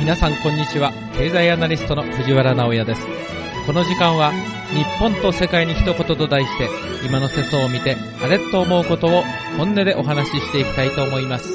皆さんこんにちは。経済アナリストの藤原直也です。この時間は日本と世界に一言と題して、今の世相を見てあれと思うことを本音でお話ししていきたいと思います。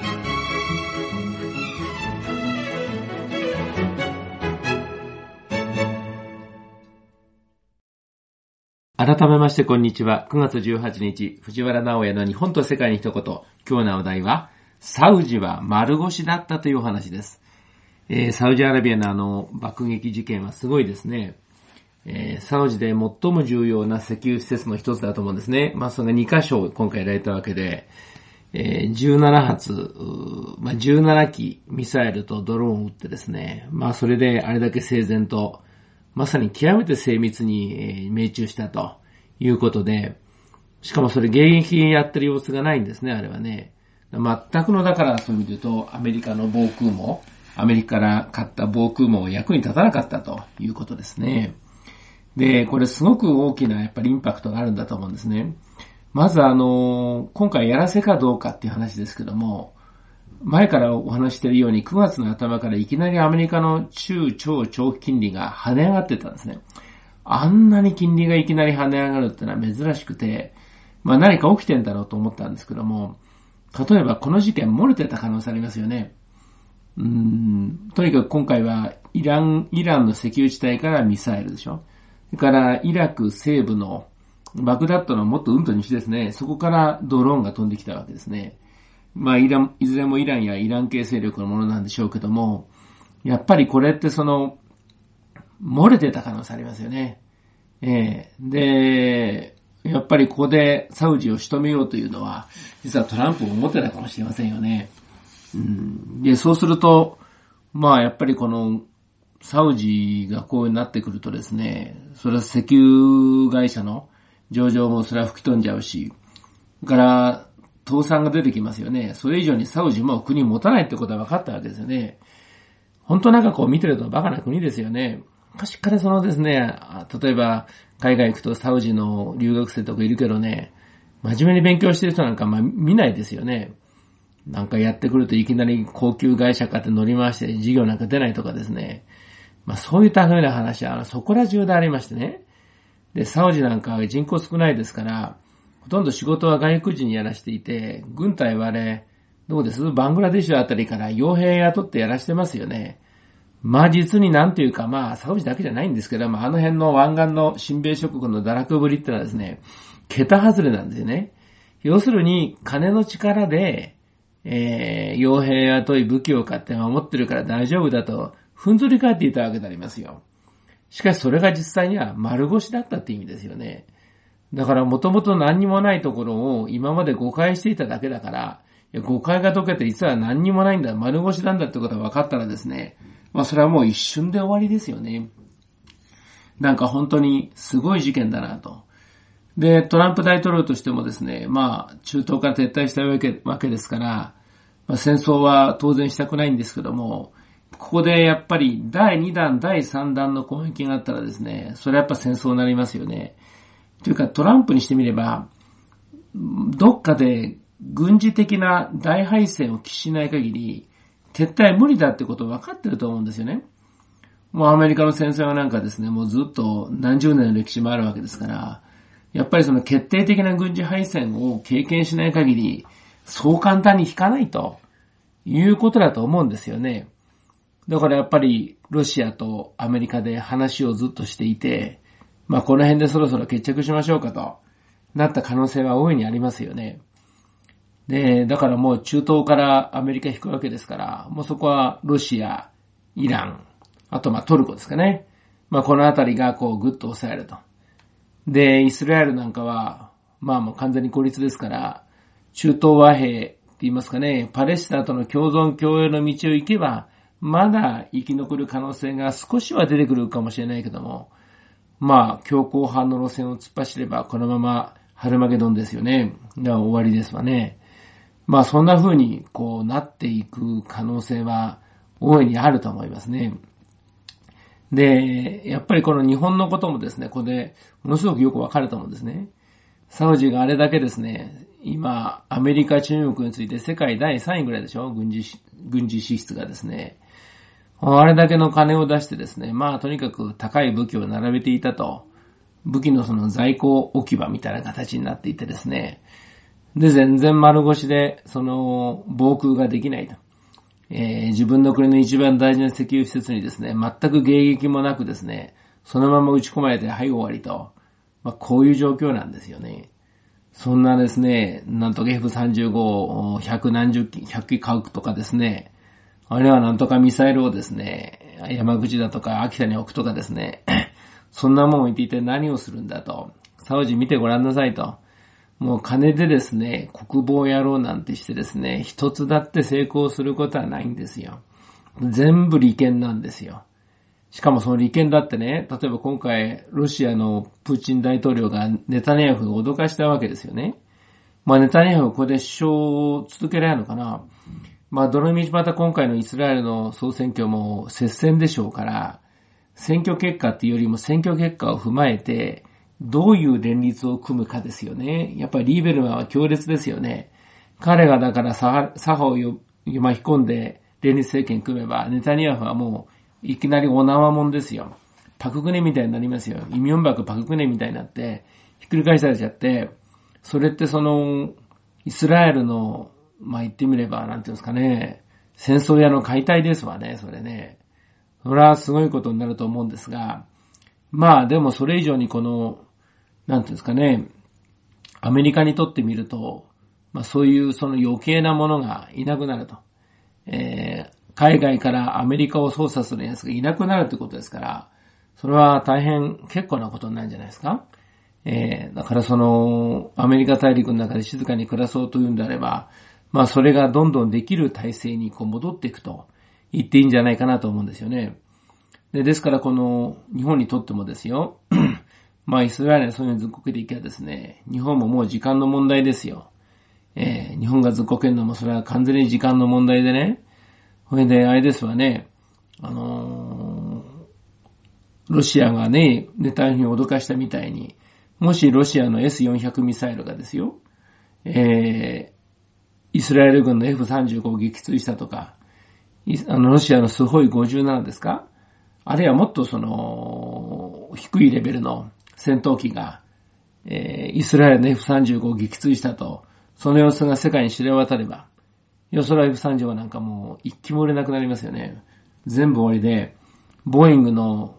改めましてこんにちは。9月18日、藤原直也の日本と世界に一言。今日のお題は、サウジは丸腰だったというお話です。サウジアラビアの爆撃事件はすごいですね。サウジで最も重要な石油施設の一つだと思うんですね。それが2カ所今回やられたわけで、17発、17機ミサイルとドローンを撃ってですね、それであれだけ整然と、まさに極めて精密に命中したということで、しかもそれ迎撃やってる様子がないんですね、あれはね。全くの、だからそういう意味で言うと、アメリカの防空網、アメリカから買った防空網役に立たなかったということですね。で、これすごく大きなやっぱりインパクトがあるんだと思うんですね。まず今回やらせかどうかっていう話ですけども、前からお話しているように9月の頭からいきなりアメリカの中超長期金利が跳ね上がってたんですね。あんなに金利がいきなり跳ね上がるってのは珍しくて、何か起きてんだろうと思ったんですけども、例えばこの事件漏れてた可能性ありますよね。とにかく今回はイランの石油地帯からミサイルでしょ。それからイラク西部のバグダッドのもっとうんと西ですね。そこからドローンが飛んできたわけですね。いずれもイランやイラン系勢力のものなんでしょうけども、やっぱりこれって漏れてた可能性ありますよね。で、やっぱりここでサウジを仕留めようというのは、実はトランプも思ってたかもしれませんよね。で、そうすると、やっぱりこの、サウジがこうなってくるとですね、それは石油会社の上場もそれは吹き飛んじゃうし、それから倒産が出てきますよね。それ以上にサウジも国持たないってことは分かったわけですよね。本当見てるとバカな国ですよね。昔からですね、例えば海外行くとサウジの留学生とかいるけどね、真面目に勉強してる人なんか見ないですよね。やってくるといきなり高級会社買って乗り回して事業なんか出ないとかですね。そういった風な話はそこら中でありましてね。で、サウジなんかは人口少ないですから、ほとんど仕事は外国人にやらしていて、軍隊はどうです？バングラデシュあたりから傭兵雇ってやらしてますよね。実になんというかサウジだけじゃないんですけど、あの辺の湾岸の親米諸国の堕落ぶりってのはですね、桁外れなんですよね。要するに、金の力で、傭兵雇い武器を買って守ってるから大丈夫だと、ふんぞり返っていたわけでありますよ。しかしそれが実際には丸腰だったって意味ですよね。だからもともと何にもないところを今まで誤解していただけだから、誤解が解けて実は何にもないんだ、丸腰なんだってことが分かったらですね、それはもう一瞬で終わりですよね。本当にすごい事件だなと。で、トランプ大統領としてもですね、中東から撤退したわけですから、戦争は当然したくないんですけども、ここでやっぱり第2弾、第3弾の攻撃があったらですね、それはやっぱ戦争になりますよね。というかトランプにしてみれば、どっかで軍事的な大敗戦を喫しない限り、撤退無理だってことを分かってると思うんですよね。もうアメリカの戦争はですね、もうずっと何十年の歴史もあるわけですから、やっぱり決定的な軍事敗戦を経験しない限り、そう簡単に引かないということだと思うんですよね。だからやっぱりロシアとアメリカで話をずっとしていて、この辺でそろそろ決着しましょうかとなった可能性は大いにありますよね。で、だからもう中東からアメリカ引くわけですから、もうそこはロシア、イラン、あとトルコですかね。このあたりがぐっと抑えると。で、イスラエルなんかは、もう完全に孤立ですから、中東和平って言いますかね、パレスチナとの共存共栄の道を行けば、まだ生き残る可能性が少しは出てくるかもしれないけども、強硬派の路線を突っ走れば、このままハルマゲドンですよね。終わりですわね。そんな風になっていく可能性は大いにあると思いますね。で、やっぱりこの日本のこともですね、ここでものすごくよくわかると思うんですね。サウジがあれだけですね、今、アメリカ、中国について世界第3位ぐらいでしょ？軍事支出がですね。 あれだけの金を出してですね、まあとにかく高い武器を並べていたと。武器のその在庫置き場みたいな形になっていてですね。で、全然丸腰で、防空ができないと。自分の国の一番大事な石油施設にですね、全く迎撃もなくですね、そのまま撃ち込まれて、はい終わりと。まあこういう状況なんですよね。そんなですね、なんとか F35 を100機買うとかですね、あるいはなんとかミサイルをですね、山口だとか秋田に置くとかですね、そんなもん置いていて何をするんだと。サウジ見てごらんなさいと。もう金でですね、国防やろうなんてしてですね、一つだって成功することはないんですよ。全部利権なんですよ。しかもその利権だってね、例えば今回ロシアのプーチン大統領がネタニヤフを脅かしたわけですよね。まあネタニヤフはここで首相を続けられるのかな。まあどのみちまた今回のイスラエルの総選挙も接戦でしょうから、選挙結果っていうよりも選挙結果を踏まえて、どういう連立を組むかですよね。やっぱりリーベルマンは強烈ですよね。彼がだから左派を巻き込んで連立政権組めば、ネタニヤフはもういきなりお縄もんですよ。パククネみたいになりますよ。イミョンバクパククネみたいになって、ひっくり返されちゃって、それってイスラエルの、まあ言ってみれば、なんていうんですかね、戦争屋の解体ですわね、それね。それはすごいことになると思うんですが、まあでもそれ以上になんていうんですかね、アメリカにとってみると、まあそういう余計なものがいなくなると。海外からアメリカを操作するやつがいなくなるってことですから、それは大変結構なことになるんじゃないですか。だからアメリカ大陸の中で静かに暮らそうというんであれば、まあそれがどんどんできる体制に戻っていくと言っていいんじゃないかなと思うんですよね。ですから日本にとってもですよ、まあイスラエルはそういうずっこけていけばですね、日本ももう時間の問題ですよ。日本がずっこけるのもそれは完全に時間の問題でね、それであれですわね、ロシアがね、ネタニヤフを脅かしたみたいに、もしロシアの S400 ミサイルがですよ、イスラエル軍の F35 を撃墜したとか、ロシアのスホイ57ですか？あるいはもっと低いレベルの戦闘機が、イスラエルの F35 を撃墜したと、その様子が世界に知れ渡れば、それは F35 なんかもう一機も売れなくなりますよね。全部終わりで、ボーイングの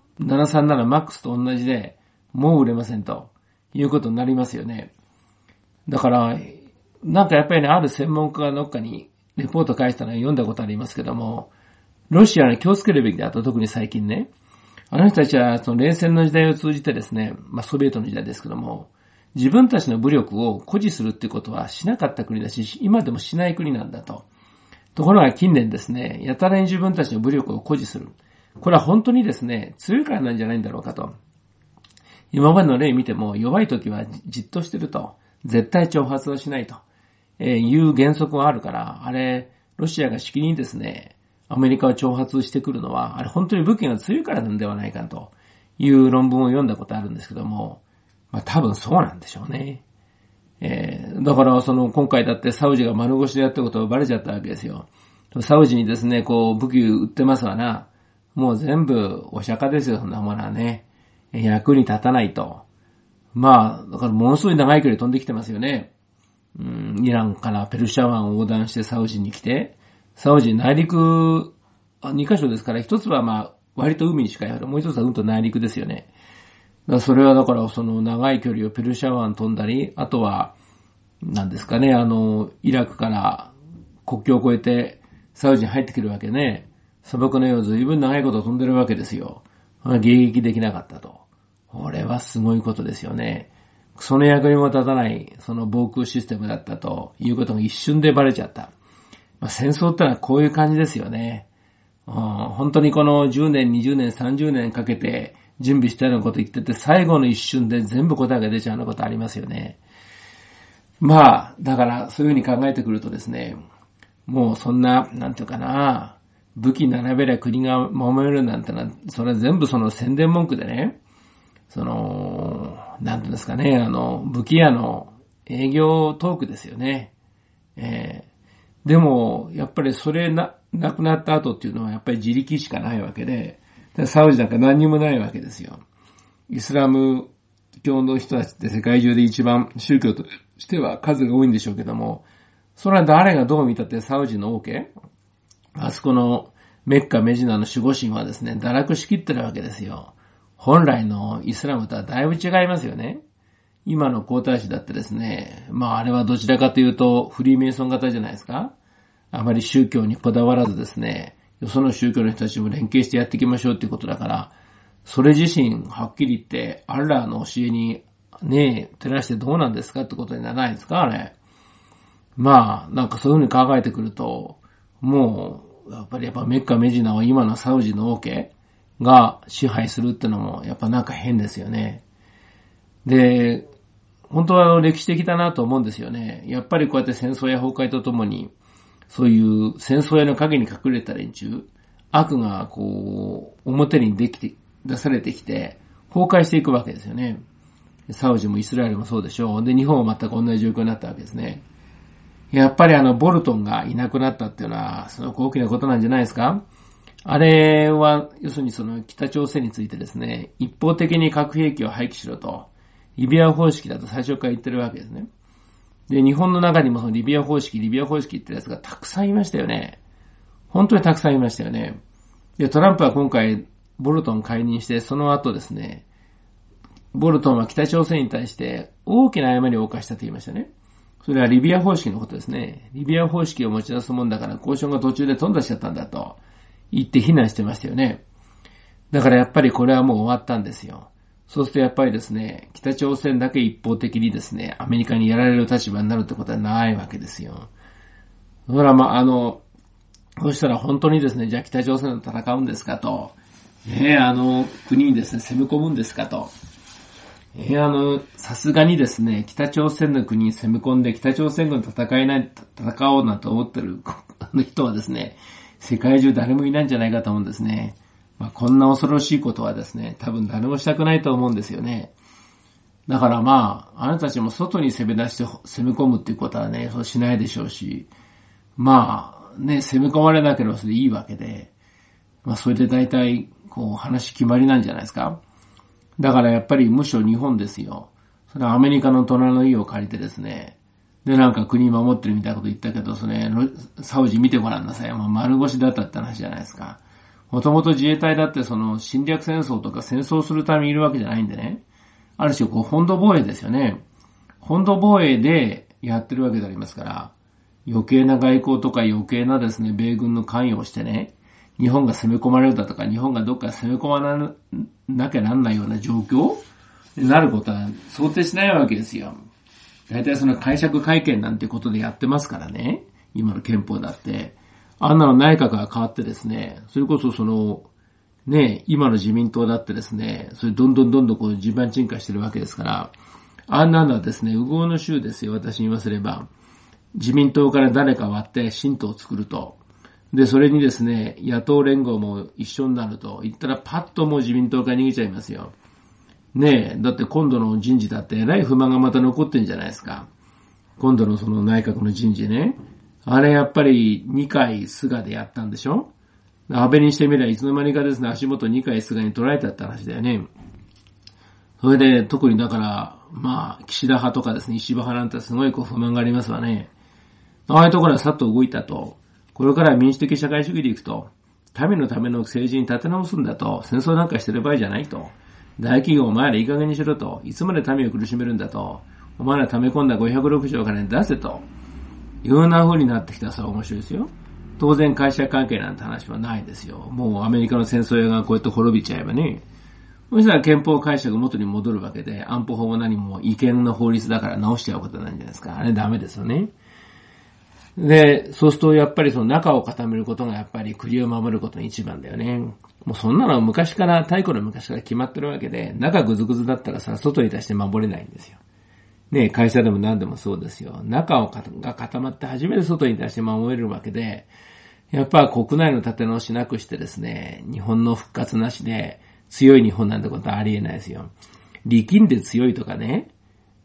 737マックスと同じで、もう売れませんということになりますよね。だから、なんかやっぱりね、ある専門家がどっかにレポート返したのを読んだことありますけども、ロシアに気をつけるべきだと、特に最近ね。あの人たちは冷戦の時代を通じてですね、まあソビエトの時代ですけども、自分たちの武力を誇示するってことはしなかった国だし、今でもしない国なんだと。ところが近年ですね、やたらに自分たちの武力を誇示する。これは本当にですね、強いからなんじゃないんだろうかと。今までの例見ても弱い時はじっとしてると。絶対挑発はしないと。いう原則があるから、あれ、ロシアがしきりにですね、アメリカを挑発してくるのは、あれ本当に武器が強いからなんではないかという論文を読んだことあるんですけども、まあ多分そうなんでしょうね。だから今回だってサウジが丸腰でやったことがバレちゃったわけですよ。サウジにですね、武器売ってますわな。もう全部お釈迦ですよ、そんなものはね。役に立たないと。まあ、だからものすごい長い距離飛んできてますよね。イランからペルシャ湾を横断してサウジに来て、サウジ内陸、2カ所ですから、一つはまあ、割と海に近いから、もう一つはと内陸ですよね。だからそれはだから長い距離をペルシャ湾飛んだり、あとは、何ですかね、イラクから国境を越えてサウジに入ってくるわけね。砂漠のようずいぶん長いこと飛んでるわけですよ。迎撃できなかったと。これはすごいことですよね。その役にも立たない防空システムだったということが一瞬でバレちゃった。まあ、戦争ってのはこういう感じですよね。本当にこの10年、20年、30年かけて準備したようなこと言ってて、最後の一瞬で全部答えが出ちゃうようなことありますよね。まあ、だからそういうふうに考えてくるとですね、もうそんな、なんていうかな、武器並べりゃ国が守れるなんてのは、それは全部宣伝文句でね、なんていうんですかね、武器屋の営業トークですよね。 でも、やっぱりそれ亡くなった後っていうのはやっぱり自力しかないわけで、サウジなんか何にもないわけですよ。イスラム教の人たちって世界中で一番宗教としては数が多いんでしょうけども、それは誰がどう見たってサウジの王家、あそこのメッカ・メジナの守護神はですね、堕落しきってるわけですよ。本来のイスラムとはだいぶ違いますよね。今の皇太子だってですね、あれはどちらかというとフリーメイソン型じゃないですか。あまり宗教にこだわらずですね、よその宗教の人たちも連携してやっていきましょうっていうことだから、それ自身はっきり言ってアッラーの教えにね、照らしてどうなんですかってことにならないですか、あれ。なんかそういうふうに考えてくると、もう、やっぱりメッカ・メジナを今のサウジの王家が支配するってのも、やっぱなんか変ですよね。で、本当は歴史的だなと思うんですよね。やっぱりこうやって戦争や崩壊とともに、そういう戦争屋の陰に隠れた連中、悪が表に出されてきて、崩壊していくわけですよね。サウジもイスラエルもそうでしょう。で、日本は全く同じ状況になったわけですね。やっぱりボルトンがいなくなったっていうのは、すごく大きなことなんじゃないですか。あれは、要するに北朝鮮についてですね、一方的に核兵器を廃棄しろと、リビア方式だと最初から言ってるわけですね。で、日本の中にもリビア方式って言ってるやつがたくさんいましたよね。本当にたくさんいましたよね。で、トランプは今回、ボルトン解任して、その後ですね、ボルトンは北朝鮮に対して大きな誤りを犯したと言いましたね。それはリビア方式のことですね。リビア方式を持ち出すもんだから交渉が途中で頓挫しちゃったんだと言って非難してましたよね。だからやっぱりこれはもう終わったんですよ。そうするとやっぱりですね、北朝鮮だけ一方的にですね、アメリカにやられる立場になるってことはないわけですよ。だからそうしたら本当にですね、じゃあ北朝鮮と戦うんですかと、国にですね、攻め込むんですかと。さすがにですね、北朝鮮の国に攻め込んで北朝鮮軍と戦おうなんて思ってる人はですね、世界中誰もいないんじゃないかと思うんですね。こんな恐ろしいことはですね、多分誰もしたくないと思うんですよね。だからあなたたちも外に攻め出して攻め込むっていうことはね、そうしないでしょうし、攻め込まれなければそれでいいわけで、それで大体、話決まりなんじゃないですか。だからやっぱりむしろ日本ですよ。それはアメリカの隣の家を借りてですね、でなんか国守ってるみたいなこと言ったけど、サウジ見てごらんなさい。丸腰だったって話じゃないですか。もともと自衛隊だって侵略戦争とか戦争するためにいるわけじゃないんでね。ある種本土防衛ですよね。本土防衛でやってるわけでありますから、余計な外交とか余計なですね、米軍の関与をしてね、日本が攻め込まれるだとか、日本がどっか攻め込まなきゃなんないような状況になることは想定しないわけですよ。大体解釈会見なんてことでやってますからね。今の憲法だって。あんなの内閣が変わってですね、それこそ今の自民党だってですね、それどんどん地盤沈下してるわけですから、あんなのはですね、右往の衆ですよ、私に言わせれば。自民党から誰か割って新党を作ると。で、それにですね、野党連合も一緒になると言ったらパッともう自民党から逃げちゃいますよ。だって今度の人事だってえらい不満がまた残ってんじゃないですか。今度の内閣の人事ね。あれやっぱり二階菅でやったんでしょ。安倍にしてみればいつの間にかですね、足元二階菅に取られたって話だよね。それで特にだから、岸田派とかですね、石破派なんてすごい不満がありますわね。ああいうところはさっと動いたと。これから民主的社会主義でいくと、民のための政治に立て直すんだと、戦争なんかしてる場合じゃないと。大企業お前らいい加減にしろと。いつまで民を苦しめるんだと。お前ら溜め込んだ560億円出せと。いうような風になってきたらそれは面白いですよ。当然会社関係なんて話はないですよ。もうアメリカの戦争屋がこうやって滅びちゃえばね。そしたら憲法解釈元に戻るわけで、安保法も何も違憲の法律だから直しちゃうことなんじゃないですか。あれダメですよね。で、そうするとやっぱり中を固めることがやっぱり国を守ることの一番だよね。もうそんなのは太古の昔から決まってるわけで、中ぐずぐずだったら外に出して守れないんですよ。会社でも何でもそうですよ。中が固まって初めて外に出して守れるわけで、やっぱ国内の立て直しなくしてですね、日本の復活なしで強い日本なんてことはありえないですよ。力んで強いとかね、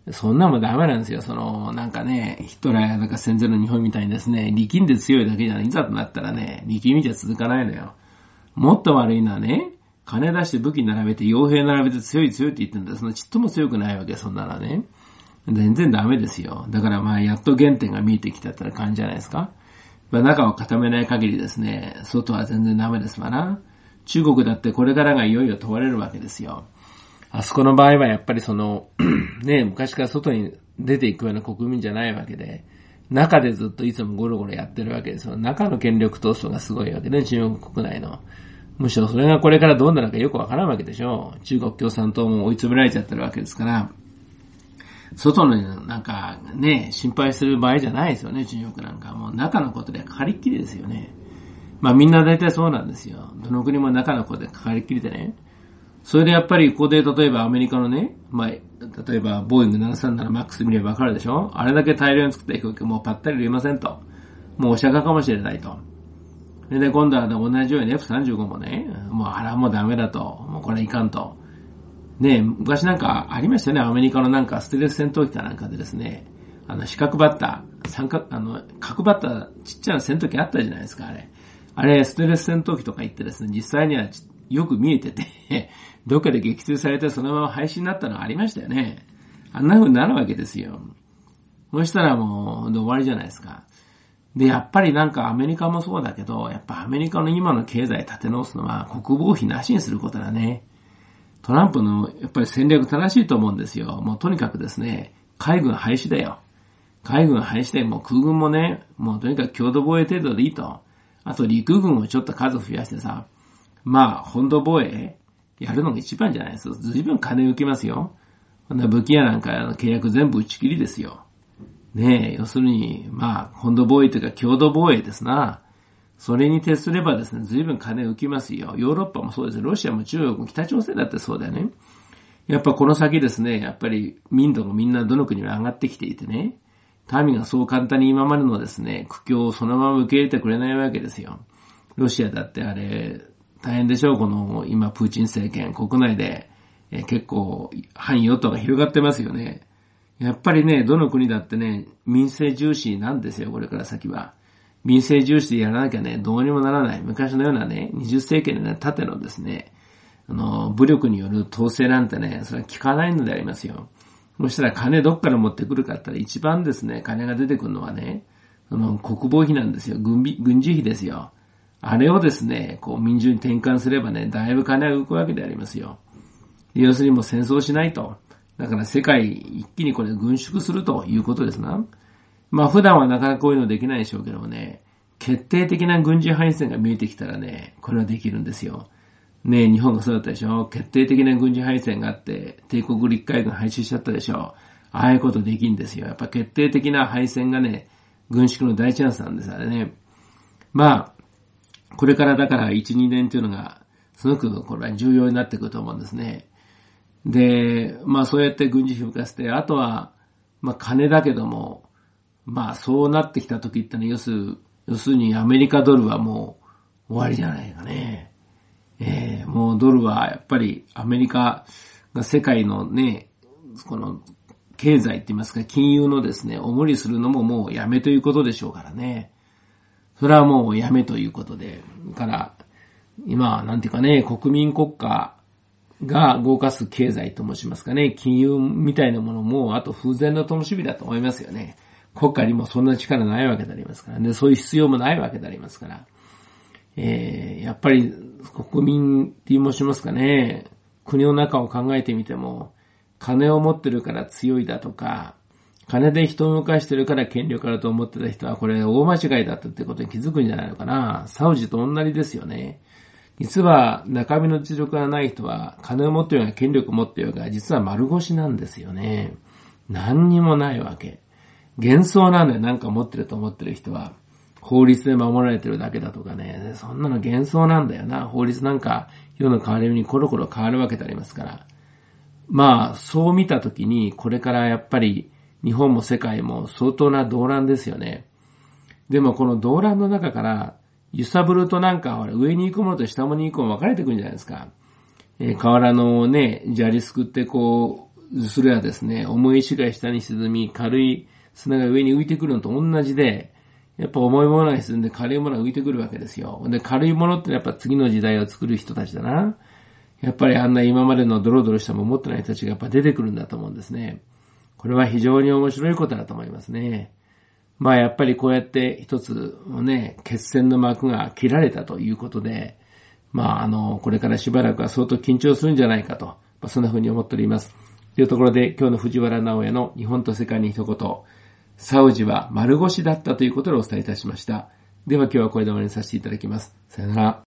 そんなもダメなんですよ。なんかね、ヒトラーやなんか戦前の日本みたいにですね、力んで強いだけじゃない。いざとなったらね、力みじゃ続かないのよ。もっと悪いのはね、金出して武器並べて、傭兵並べて強いって言ってんだ。そのちっとも強くないわけ、そんなのはね。全然ダメですよ。だからまあ、やっと原点が見えてきたって感じじゃないですか。中を固めない限りですね、外は全然ダメですわな。中国だってこれからがいよいよ問われるわけですよ。あそこの場合はやっぱりね、昔から外に出ていくような国民じゃないわけで、中でずっといつもゴロゴロやってるわけですよ。中の権力闘争がすごいわけで、中国国内の。むしろそれがこれからどうなるかよくわからんわけでしょ。中国共産党も追い詰められちゃってるわけですから、外のなんかね、心配する場合じゃないですよね、中国なんか。もう中のことでかかりっきりですよね。まあみんな大体そうなんですよ。どの国も中のことでかかりっきりでね。それでやっぱりここで例えばアメリカのね、まあ、例えばボーイング 737MAX 見ればわかるでしょ。あれだけ大量に作った飛行機もうパッタリ売れませんと。もうお釈迦かもしれないと。で、今度は同じように F35 もね、もうあらもうダメだと。もうこれいかんと。ね、昔なんかありましたよね。アメリカのなんかステルス戦闘機かなんかでですね、四角バッター、角バッター、ちっちゃな戦闘機あったじゃないですか、あれ。あれ、ステルス戦闘機とか言ってですね、実際にはよく見えてて、どっかで撃墜されてそのまま廃止になったのありましたよね。あんな風になるわけですよ。そしたらもう終わりじゃないですか。で、やっぱりなんかアメリカもそうだけど、やっぱアメリカの今の経済立て直すのは国防費なしにすることだね。トランプのやっぱり戦略正しいと思うんですよ。もうとにかくですね、海軍廃止だよ。海軍廃止でもう空軍もね、もうとにかく共同防衛程度でいいと。あと陸軍をちょっと数増やしてさ、まあ本土防衛やるのが一番じゃないですか。随分金浮きますよ。こんな武器屋なんか契約全部打ち切りですよ。ねえ、要するに、まあ本土防衛というか共同防衛ですな。それに徹すればですね、随分金浮きますよ。ヨーロッパもそうです。ロシアも中国も北朝鮮だってそうだよね。やっぱこの先ですね、やっぱり民度もみんなどの国も上がってきていてね、民がそう簡単に今までのですね、苦境をそのまま受け入れてくれないわけですよ。ロシアだってあれ、大変でしょう、この今プーチン政権、国内で結構反与党が広がってますよね。やっぱりね、どの国だってね、民生重視なんですよ、これから先は。民生重視でやらなきゃね、どうにもならない。昔のようなね、20世紀のね、縦のですね、武力による統制なんてね、それは効かないのでありますよ。そしたら金どっから持ってくるかって言ったら一番ですね、金が出てくるのはね、国防費なんですよ。軍事費ですよ。あれをですね、こう民衆に転換すればね、だいぶ金が動くわけでありますよ。要するにもう戦争しないと。だから世界一気にこれ軍縮するということですな。まあ普段はなかなかこういうのできないでしょうけどもね、決定的な軍事敗戦が見えてきたらね、これはできるんですよ。ねえ、日本がそうだったでしょ。決定的な軍事敗戦があって、帝国陸海軍廃止しちゃったでしょ。ああいうことできるんですよ。やっぱ決定的な敗戦がね、軍縮の大チャンスなんです、あれね。まあ、これからだから1、2年というのが、すごくこれは重要になってくると思うんですね。で、まあそうやって軍事費を浮かせて、あとは、まあ金だけども、まあそうなってきた時ってね、要するにアメリカドルはもう終わりじゃないかね。もうドルはやっぱりアメリカが世界のね、この経済って言いますか、金融のですね、おもりするのももうやめということでしょうからね。それはもうやめということで。だから、今、なんていうかね、国民国家が動かす経済と申しますかね、金融みたいなものも、あと風前の灯火だと思いますよね。国家にもそんな力ないわけでありますからね。そういう必要もないわけでありますから。やっぱり国民って申しますかね、国の中を考えてみても、金を持ってるから強いだとか、金で人を動かしてるから権力あると思ってた人はこれ大間違いだったってことに気づくんじゃないのかな。サウジと同じですよね。実は中身の実力がない人は金を持ってようが権力を持ってようが実は丸腰なんですよね。何にもないわけ。幻想なんだよ、なんか持ってると思ってる人は。法律で守られてるだけだとかね。そんなの幻想なんだよな。法律なんか世の変わり目にコロコロ変わるわけでありますから。まあ、そう見たときに、これからやっぱり日本も世界も相当な動乱ですよね。でもこの動乱の中から、揺さぶるとなんか、上に行くものと下に行くもの分かれてくるんじゃないですか。河原のね、砂利すくってこう、 それはですね、重い石が下に沈み、軽い砂が上に浮いてくるのと同じで、やっぱ重いものが沈んで軽いものが浮いてくるわけですよ。で、軽いものってやっぱ次の時代を作る人たちだな。やっぱりあんな今までのドロドロしたものを持ってない人たちがやっぱ出てくるんだと思うんですね。これは非常に面白いことだと思いますね。まあやっぱりこうやって一つね、決戦の幕が切られたということで、まあこれからしばらくは相当緊張するんじゃないかと、そんな風に思っております。というところで今日の藤原直哉の日本と世界に一言、サウジは丸腰だったということでお伝えいたしました。では今日はこれで終わりにさせていただきます。さよなら。